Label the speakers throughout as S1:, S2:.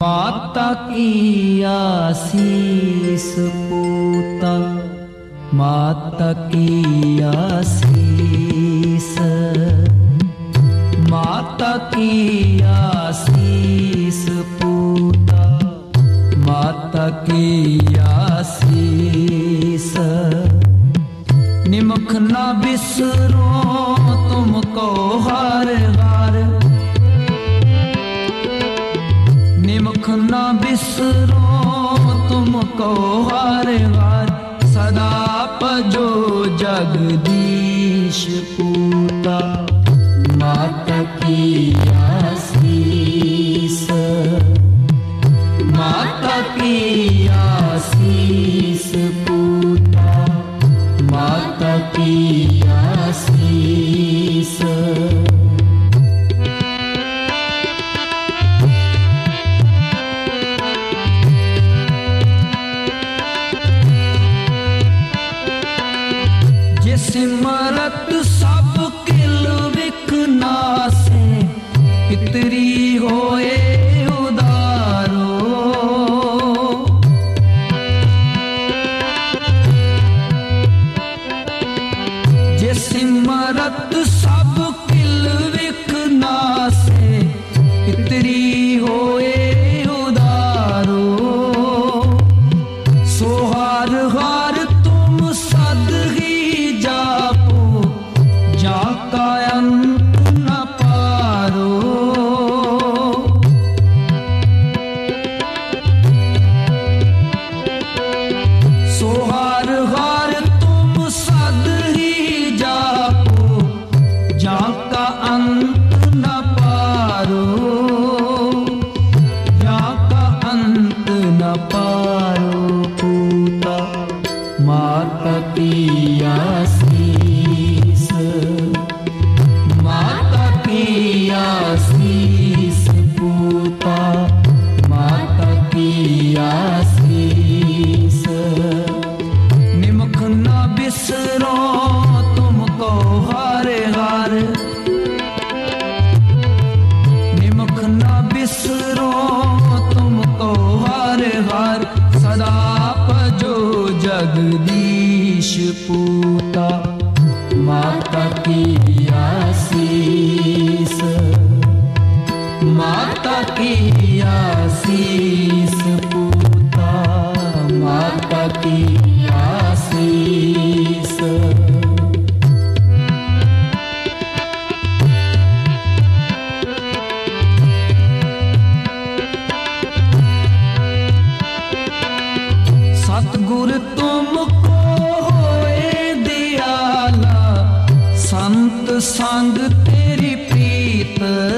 S1: माता की आसीस पूता, माता की आसीस, माता की आसीस पूता, माता की आसीस। निमख ना बिसरो तुमको हर हार, निमख ना बिसरो तुमको हर हार। सदा पजो जगदीश पूता, माता की आसीस, माता की आसीस पूता, माता की आसीस। सिमरत सब किल विख नासे, पितरी होए उदारो। जे सिमरत सब किल विख नासे, पितरी होए उदारो। सोहार हार तुम सद ही जापो, जाका अंत न पारो। सोहार हार तुम सद ही जापो, जाका अंत न पारो, जाका अंत न पारो। पूता माता की आसीस, माता की आसीस पूता, माता की आसीस। निमख ना बिसरो तुमको हर हार, निमख ना बिसरो तुमको हर हार। सदा पजो जगदीश पूता, माता की आसीस, माता की आसीस पूता, माता की आसीस। सतगुर तुमको होए दयाला, संत संग तेरी प्रीत।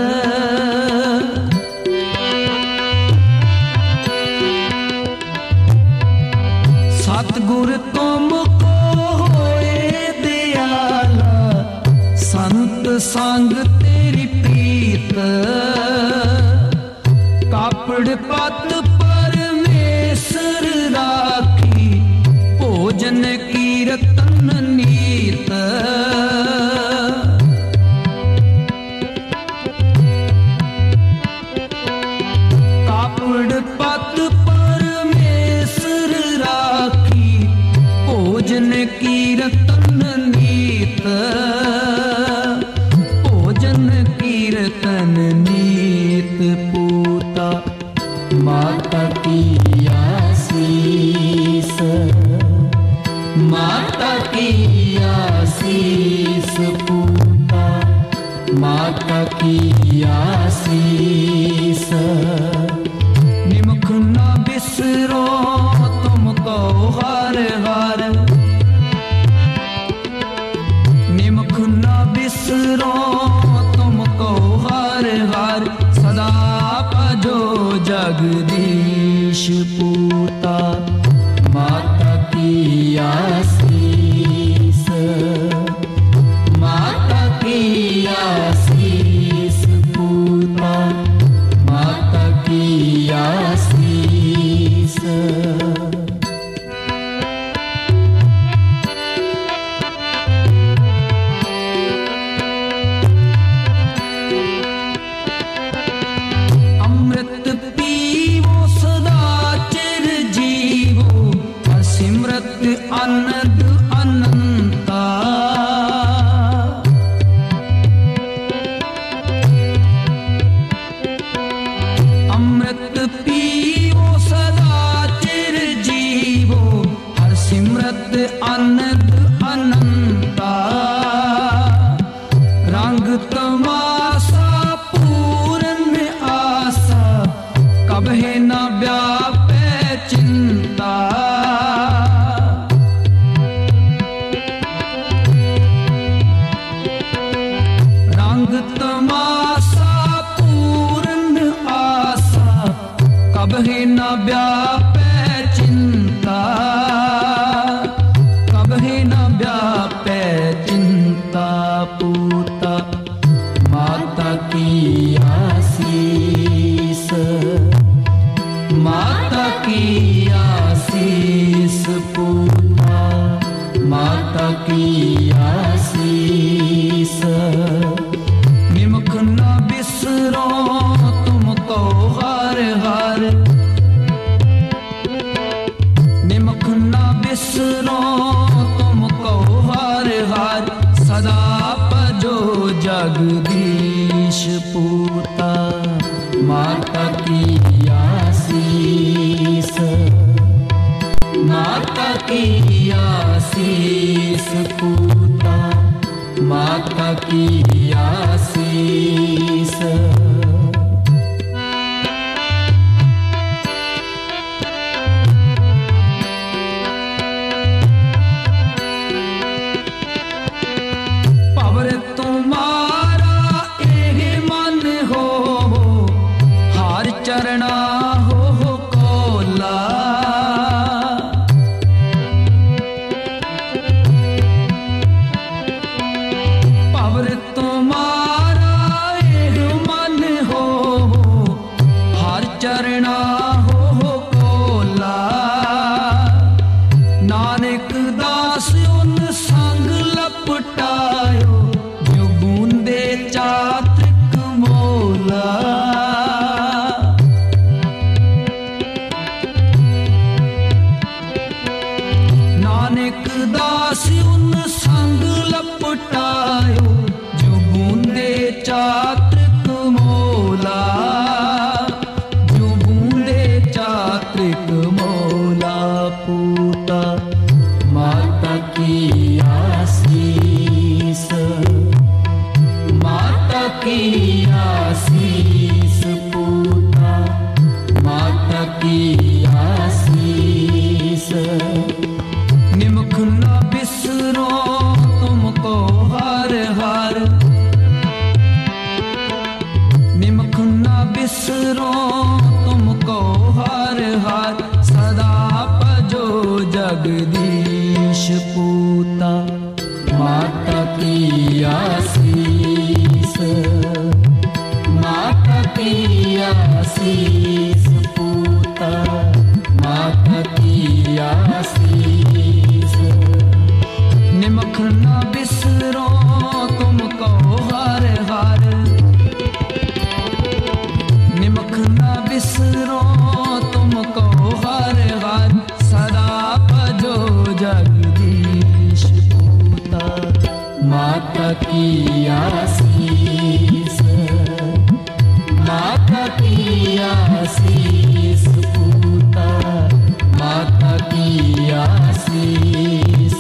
S1: सतगुर तुमको होए दयाला, संत संग तेरी प्रीत। कापड़ पत परमेश्वर राखी, भोजन कीर्तन नीत। कापड़ पत परमेश्वर राखी, भोजन कीर्तन नीत। भोजन कीर्तन नीत पूता, माता की आसीस, माता की आसीस पूता, माता की आसीस। निमख ना बिसरो तुमको हर हार, निमख ना बिसरो तुमको हर हार। सदा पजो जगदीश पूता, माता की आसीस, माता की आसीस पूता, माता की आसीस। अमृत पीव कबहि न व्यापे चिंता। रंग तमाशा पूर्ण आशा, कबहि न व्यापे चिंता। कबहि न व्यापे चिंता पूता माता की आशीष। माता की आशीष पूता माता की आशीष। निमख न बिसरो तुमको हर हर। निमख न बिसरो तुमको हर हर। सदा पजो जगदीश पूता माता की आशीष। माता की आशीष पूता माता की आशीष। पवर तुम्हारा एह मन हो, हार चरणा हो कोला। पवर तुम्हारा एह मन हो, हार चरणा हो कोला। नानक दास उन संग लपटायो, जो बूंदे चात्रिक मोला। नानक दास उन संग लपटायो, जो बूंदे चात्रिक मोला। जो बूंदे चात्रिक मोला पूता माता की आशीष। माता की आशीष पूता माता की आशीष। निमख न बिसरो तुमको हर हर। निमख न बिसरो तुमको हर हर। सदा पजो जगदीश पूता माता की आशीष। माता की आशीष पूता माता की आशीष। निमख न बिसरो तुमको हर हर। निमख न बिसरो तुमको हर हर। सदा भजो जगदीश पूता माता की आशीष। माता की आशीष पूता माता की आशीष।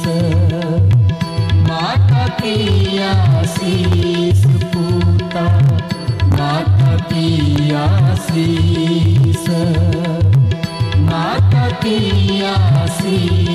S1: माता की आशीष पूता माता की आशीष। माता की आशीष।